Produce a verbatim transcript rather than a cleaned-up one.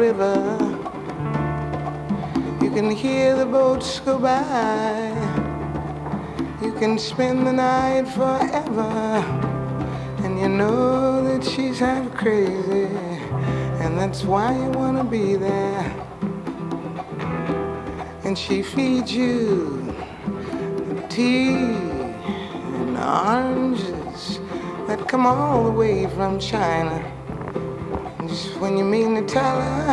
river. You can hear the boats go by. You can spend the night forever. And you know that she's half crazy, and that's why you wanna be there. And she feeds you tea and oranges that come all the way from China. And just when you mean to tell her